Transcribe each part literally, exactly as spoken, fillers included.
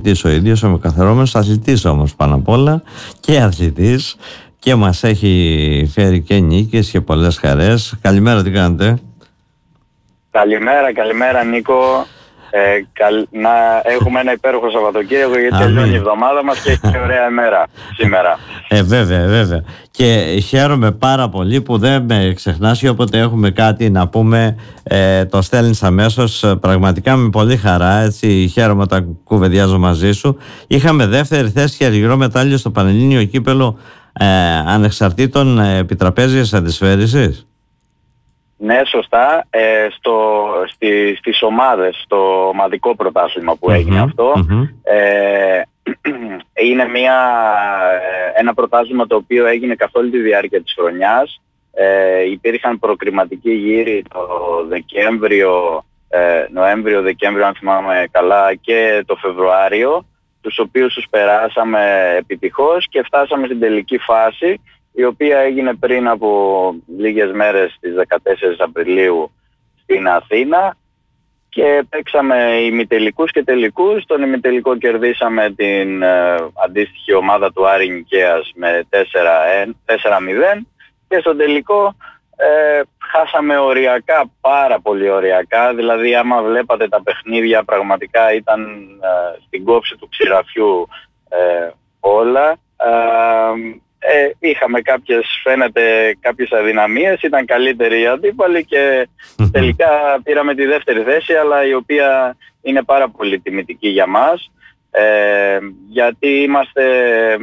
αθλητής ο ίδιος, είμαι καθαρόμενος αθλητής όμως πάνω απ' όλα, και αθλητής, και μας έχει φέρει και νίκες και πολλές χαρές. Καλημέρα, τι κάνετε? Καλημέρα, καλημέρα Νίκο. Ε, καλ... Να έχουμε ένα υπέροχο Σαββατοκύριακο, γιατί τελειώνει η εβδομάδα μας και έχει ωραία ημέρα σήμερα. Ε, βέβαια, βέβαια. Και χαίρομαι πάρα πολύ που δεν με ξεχνάς, και όποτε έχουμε κάτι να πούμε ε, το στέλνεις αμέσως. Πραγματικά με πολύ χαρά, έτσι χαίρομαι όταν κουβεντιάζω μαζί σου. Είχαμε δεύτερη θέση και αργυρό μετάλλιο στο Πανελλήνιο Κύπελλο ε, Ανεξαρτήτων Επιτραπέζιας Αντισφαίρισης. Ναι, σωστά. Ε, στο, στη, στις ομάδες, στο ομαδικό πρωτάθλημα που έγινε mm-hmm, αυτό, mm-hmm. Ε, είναι μια, ένα πρωτάθλημα το οποίο έγινε καθ' όλη τη διάρκεια της χρονιάς. Ε, υπήρχαν προκριματικοί γύροι το Δεκέμβριο, ε, Νοέμβριο, Δεκέμβριο αν θυμάμαι καλά, και το Φεβρουάριο, τους οποίους τους περάσαμε επιτυχώς και φτάσαμε στην τελική φάση, η οποία έγινε πριν από λίγες μέρες στις δεκατέσσερις Απριλίου στην Αθήνα, και παίξαμε ημιτελικούς και τελικούς. Στον ημιτελικό κερδίσαμε την ε, αντίστοιχη ομάδα του Άρη Νικαίας με τέσσερα μηδέν, και στον τελικό ε, χάσαμε οριακά, πάρα πολύ οριακά. Δηλαδή άμα βλέπατε τα παιχνίδια, πραγματικά ήταν ε, στην κόψη του ξηραφιού ε, όλα. Ε, Ε, είχαμε κάποιες, φαίνεται, κάποιες αδυναμίες, ήταν καλύτεροι οι αντίπαλοι και τελικά πήραμε τη δεύτερη θέση, αλλά η οποία είναι πάρα πολύ τιμητική για μας, ε, γιατί είμαστε ε,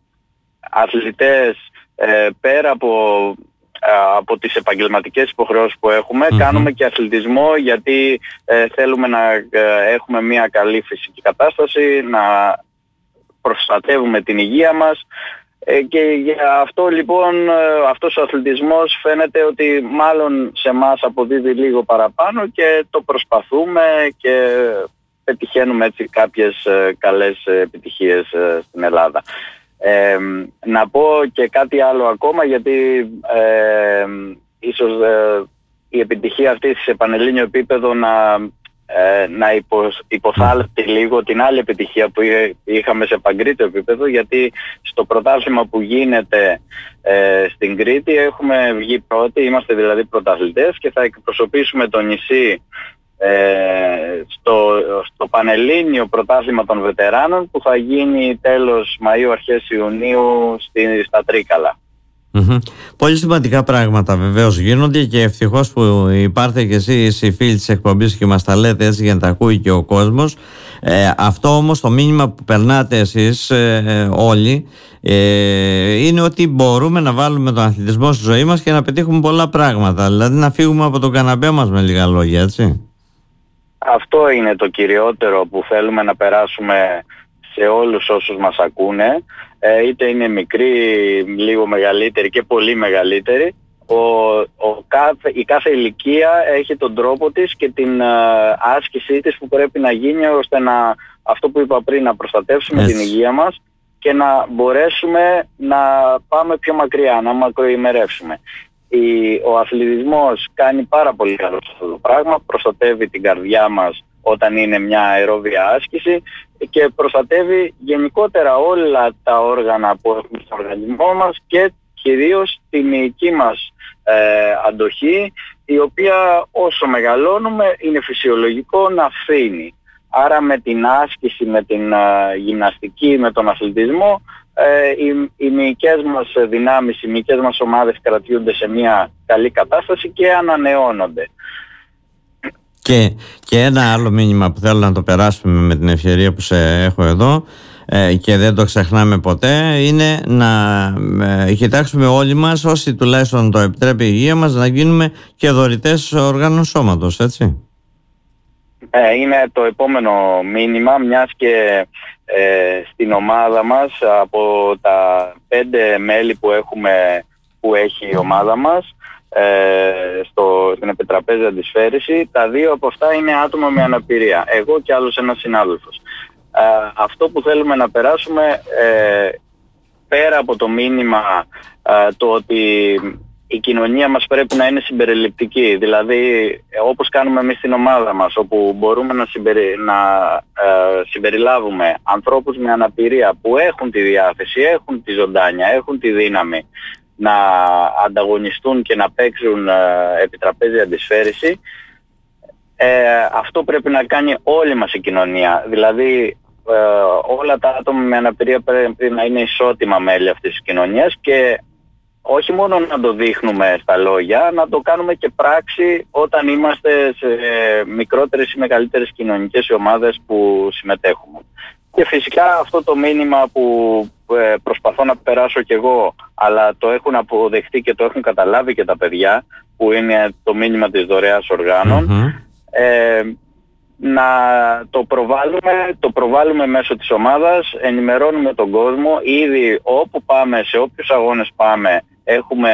αθλητές ε, πέρα από, ε, από τις επαγγελματικές υποχρεώσεις που έχουμε, mm-hmm. κάνουμε και αθλητισμό, γιατί ε, θέλουμε να ε, έχουμε μια καλή φυσική κατάσταση, να προστατεύουμε την υγεία μας. Ε, και για αυτό λοιπόν, αυτός ο αθλητισμός φαίνεται ότι μάλλον σε εμάς αποδίδει λίγο παραπάνω, και το προσπαθούμε και πετυχαίνουμε έτσι κάποιες ε, καλές επιτυχίες ε, στην Ελλάδα. Ε, να πω και κάτι άλλο ακόμα, γιατί ε, ίσως ε, η επιτυχία αυτή σε πανελλήνιο επίπεδο να Ε, να υπο, υποθάλπτει λίγο την άλλη επιτυχία που είχαμε σε παγκρίτιο επίπεδο, γιατί στο πρωτάθλημα που γίνεται ε, στην Κρήτη έχουμε βγει πρώτοι, είμαστε δηλαδή πρωταθλητές, και θα εκπροσωπήσουμε το νησί ε, στο, στο Πανελλήνιο Πρωτάθλημα των Βετεράνων, που θα γίνει τέλος Μαΐου, αρχές Ιουνίου στη, στα Τρίκαλα. Mm-hmm. Πολύ σημαντικά πράγματα βεβαίως γίνονται, και ευτυχώς που υπάρχετε και εσείς οι φίλοι της εκπομπής και μας τα λέτε έτσι για να τα ακούει και ο κόσμος. Ε, αυτό όμως το μήνυμα που περνάτε εσείς ε, όλοι ε, είναι ότι μπορούμε να βάλουμε τον αθλητισμό στη ζωή μας και να πετύχουμε πολλά πράγματα, δηλαδή να φύγουμε από τον καναπέ μας, με λίγα λόγια, έτσι. Αυτό είναι το κυριότερο που θέλουμε να περάσουμε σε όλους όσους μας ακούνε, ε, είτε είναι μικροί, λίγο μεγαλύτεροι και πολύ μεγαλύτεροι. Ο, ο κάθε, η κάθε ηλικία έχει τον τρόπο της και την α, άσκησή της που πρέπει να γίνει, ώστε να, αυτό που είπα πριν, να προστατεύσουμε Έτσι. την υγεία μας και να μπορέσουμε να πάμε πιο μακριά, να μακροημερεύσουμε. Η, ο αθλητισμός κάνει πάρα πολύ καλό σε αυτό το πράγμα, προστατεύει την καρδιά μας όταν είναι μια αερόβια άσκηση, και προστατεύει γενικότερα όλα τα όργανα που έχουμε στον οργανισμό μας, και κυρίως τη μυϊκή μας ε, αντοχή, η οποία όσο μεγαλώνουμε είναι φυσιολογικό να φθήνει. Άρα με την άσκηση, με την ε, γυμναστική, με τον αθλητισμό, ε, οι, οι μυϊκές μας δυνάμεις, οι μυϊκές μας ομάδες κρατιούνται σε μια καλή κατάσταση και ανανεώνονται. Και, και ένα άλλο μήνυμα που θέλω να το περάσουμε με την ευκαιρία που σε έχω εδώ, ε, και δεν το ξεχνάμε ποτέ, είναι να ε, κοιτάξουμε όλοι μας, όσοι τουλάχιστον το επιτρέπει η υγεία μας, να γίνουμε και δωρητές οργάνων σώματος, έτσι. Ε, είναι το επόμενο μήνυμα, μιας και ε, στην ομάδα μας, από τα πέντε μέλη που έχουμε, που έχει η ομάδα μας, Ε, στο, στην επιτραπέζια αντισφαίριση, τα δύο από αυτά είναι άτομα με αναπηρία, εγώ και άλλος ένας συνάδελφος. Ε, αυτό που θέλουμε να περάσουμε, ε, πέρα από το μήνυμα ε, το ότι η κοινωνία μας πρέπει να είναι συμπεριληπτική. Δηλαδή, όπως κάνουμε εμείς στην ομάδα μας, όπου μπορούμε να, συμπερι... να ε, συμπεριλάβουμε ανθρώπους με αναπηρία που έχουν τη διάθεση, έχουν τη ζωντάνια, έχουν τη δύναμη να ανταγωνιστούν και να παίξουν ε, επί τραπέζι αντισφαίριση, ε, αυτό πρέπει να κάνει όλη μας η κοινωνία. Δηλαδή, ε, όλα τα άτομα με αναπηρία πρέπει να είναι ισότιμα μέλη αυτής της κοινωνίας και όχι μόνο να το δείχνουμε στα λόγια, να το κάνουμε και πράξη όταν είμαστε σε μικρότερες ή μεγαλύτερες κοινωνικές ομάδες που συμμετέχουμε. Και φυσικά αυτό το μήνυμα που προσπαθώ να περάσω κι εγώ, αλλά το έχουν αποδεχτεί και το έχουν καταλάβει και τα παιδιά, που είναι το μήνυμα της δωρεάς οργάνων, mm-hmm. ε, να το προβάλλουμε, το προβάλλουμε μέσω της ομάδας, ενημερώνουμε τον κόσμο, ήδη όπου πάμε, σε όποιους αγώνες πάμε, έχουμε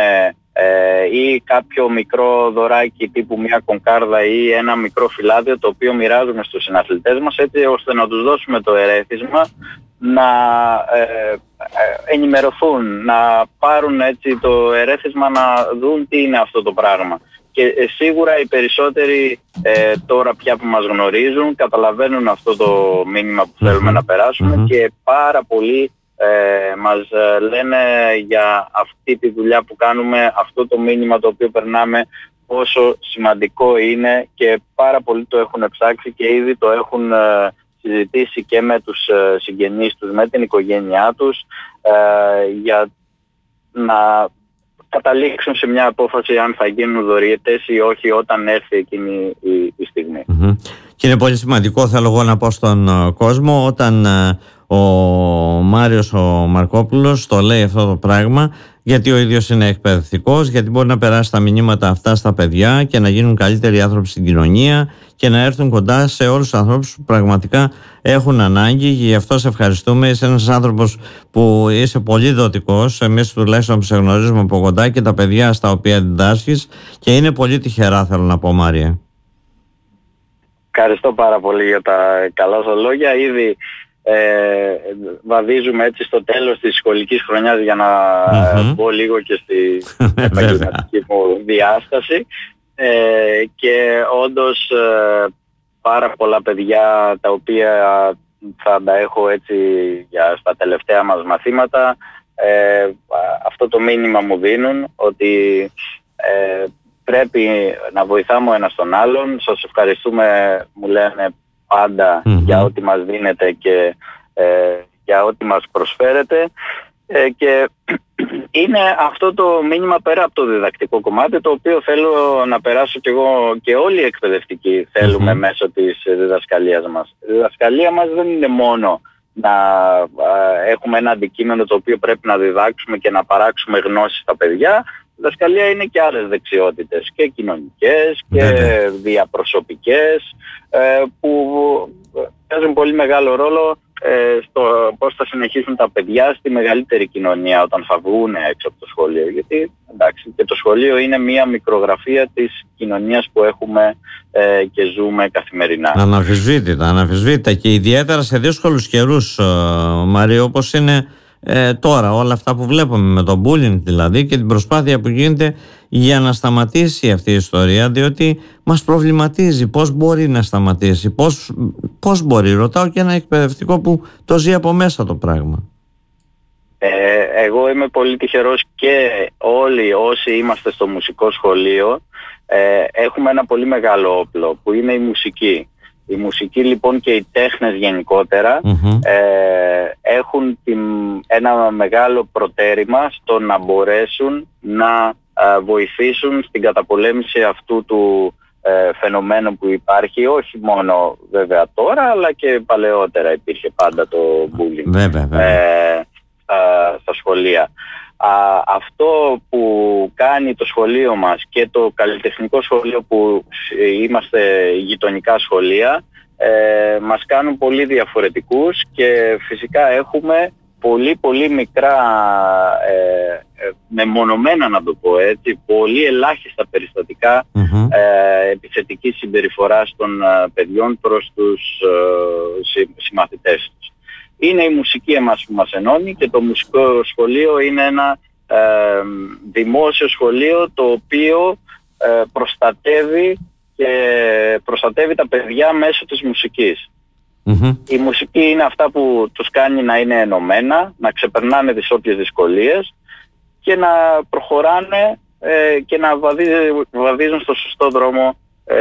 ε, ή κάποιο μικρό δωράκι τύπου μια κονκάρδα ή ένα μικρό φυλάδιο το οποίο μοιράζουμε στους συναθλητές μας, έτσι ώστε να τους δώσουμε το ερέθισμα να ε, ε, ενημερωθούν, να πάρουν έτσι το ερέθισμα, να δουν τι είναι αυτό το πράγμα. Και ε, σίγουρα οι περισσότεροι ε, τώρα πια που μας γνωρίζουν καταλαβαίνουν αυτό το μήνυμα που θέλουμε mm-hmm. να περάσουμε mm-hmm. και πάρα πολλοί ε, μας λένε για αυτή τη δουλειά που κάνουμε, αυτό το μήνυμα το οποίο περνάμε, πόσο σημαντικό είναι, και πάρα πολλοί το έχουν ψάξει και ήδη το έχουν ε, συζητήσει και με τους ε, συγγενείς τους, με την οικογένειά τους, ε, για να καταλήξουν σε μια απόφαση αν θα γίνουν δωρητές ή όχι όταν έρθει εκείνη η, η στιγμή. Mm-hmm. Και είναι πολύ σημαντικό, θέλω εγώ να πω στον uh, κόσμο, όταν uh, ο Μάριος ο Μαρκόπουλος το λέει αυτό το πράγμα, γιατί ο ίδιος είναι εκπαιδευτικός, γιατί μπορεί να περάσει τα μηνύματα αυτά στα παιδιά και να γίνουν καλύτεροι άνθρωποι στην κοινωνία και να έρθουν κοντά σε όλους τους ανθρώπους που πραγματικά έχουν ανάγκη, και γι' αυτό σε ευχαριστούμε. Είσαι ένας άνθρωπος που είσαι πολύ δοτικός, εμείς τουλάχιστον που σε γνωρίζουμε από κοντά, και τα παιδιά στα οποία διδάσκεις, και είναι πολύ τυχερά, θέλω να πω, Μάρια. Ευχαριστώ πάρα πολύ για τα καλά σας λόγια. Ήδη Ε, βαδίζουμε έτσι στο τέλος της σχολικής χρονιάς, για να mm-hmm. μπω λίγο και στη επαγγελματική μου διάσταση, ε, και όντως ε, πάρα πολλά παιδιά τα οποία θα τα έχω έτσι για στα τελευταία μας μαθήματα, ε, αυτό το μήνυμα μου δίνουν, ότι ε, πρέπει να βοηθάμε ο ένας τον άλλον. Σας ευχαριστούμε, μου λένε πάντα, mm-hmm. για ό,τι μας δίνετε και ε, για ό,τι μας προσφέρετε, ε, και είναι αυτό το μήνυμα πέρα από το διδακτικό κομμάτι, το οποίο θέλω να περάσω κι εγώ και όλοι οι εκπαιδευτικοί θέλουμε mm-hmm. μέσω της διδασκαλίας μας. Η διδασκαλία μας δεν είναι μόνο να ε, έχουμε ένα αντικείμενο το οποίο πρέπει να διδάξουμε και να παράξουμε γνώσεις στα παιδιά. Η διδασκαλία είναι και άλλες δεξιότητες, και κοινωνικές και yeah. διαπροσωπικές, ε, που παίζουν πολύ μεγάλο ρόλο ε, στο πώς θα συνεχίσουν τα παιδιά στη μεγαλύτερη κοινωνία όταν θα βγουν έξω από το σχολείο. Γιατί εντάξει, και το σχολείο είναι μία μικρογραφία της κοινωνίας που έχουμε ε, και ζούμε καθημερινά. Αναμφισβήτητα, αναμφισβήτητα, και ιδιαίτερα σε δύσκολους καιρούς, Μαρία, όπως είναι Ε, τώρα όλα αυτά που βλέπουμε με το bullying δηλαδή, και την προσπάθεια που γίνεται για να σταματήσει αυτή η ιστορία, διότι μας προβληματίζει πώς μπορεί να σταματήσει, πώς, πώς μπορεί, ρωτάω και ένα εκπαιδευτικό που το ζει από μέσα το πράγμα. ε, Εγώ είμαι πολύ τυχερός, και όλοι όσοι είμαστε στο μουσικό σχολείο ε, έχουμε ένα πολύ μεγάλο όπλο που είναι η μουσική. Η μουσική λοιπόν και οι τέχνες γενικότερα mm-hmm. ε, έχουν την, ένα μεγάλο προτέρημα στο να μπορέσουν να ε, βοηθήσουν στην καταπολέμηση αυτού του ε, φαινομένου που υπάρχει, όχι μόνο βέβαια τώρα, αλλά και παλαιότερα υπήρχε πάντα το bullying βέβαια, βέβαια. Ε, στα, στα σχολεία. Α, αυτό που κάνει το σχολείο μας και το καλλιτεχνικό σχολείο, που είμαστε γειτονικά σχολεία, ε, μας κάνουν πολύ διαφορετικούς, και φυσικά έχουμε πολύ πολύ μικρά, ε, ε, μεμονωμένα να το πω έτσι, πολύ ελάχιστα περιστατικά mm-hmm. ε, επιθετικής συμπεριφοράς των ε, παιδιών προς τους ε, συ, συμμαθητές τους. Είναι η μουσική εμάς που μας ενώνει, και το μουσικό σχολείο είναι ένα ε, δημόσιο σχολείο το οποίο ε, προστατεύει και προστατεύει τα παιδιά μέσω της μουσικής. Mm-hmm. Η μουσική είναι αυτά που τους κάνει να είναι ενωμένα, να ξεπερνάνε τις όποιες δυσκολίες και να προχωράνε ε, και να βαδίζουν, βαδίζουν στο σωστό δρόμο ε,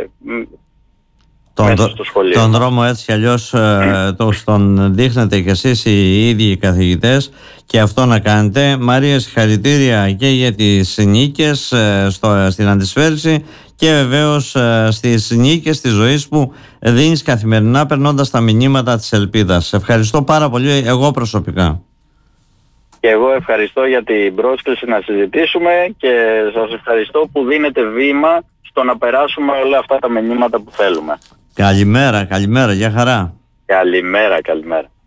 τον, μέσα στο σχολείο. Τον δρόμο έτσι κι αλλιώς ε, το, τον δείχνετε κι εσείς οι ίδιοι οι καθηγητές και αυτό να κάνετε. Μαρία, συγχαρητήρια και για τις νίκες ε, στο, στην αντισφαίριση και βεβαίως ε, στις νίκες της ζωής που δίνεις καθημερινά περνώντας τα μηνύματα της ελπίδας. Ευχαριστώ πάρα πολύ εγώ προσωπικά. Και εγώ ευχαριστώ για την πρόσκληση να συζητήσουμε και σας ευχαριστώ που δίνετε βήμα στο να περάσουμε όλα αυτά τα μηνύματα που θέλουμε. Καλημέρα, καλημέρα, για χαρά. Καλημέρα, καλημέρα.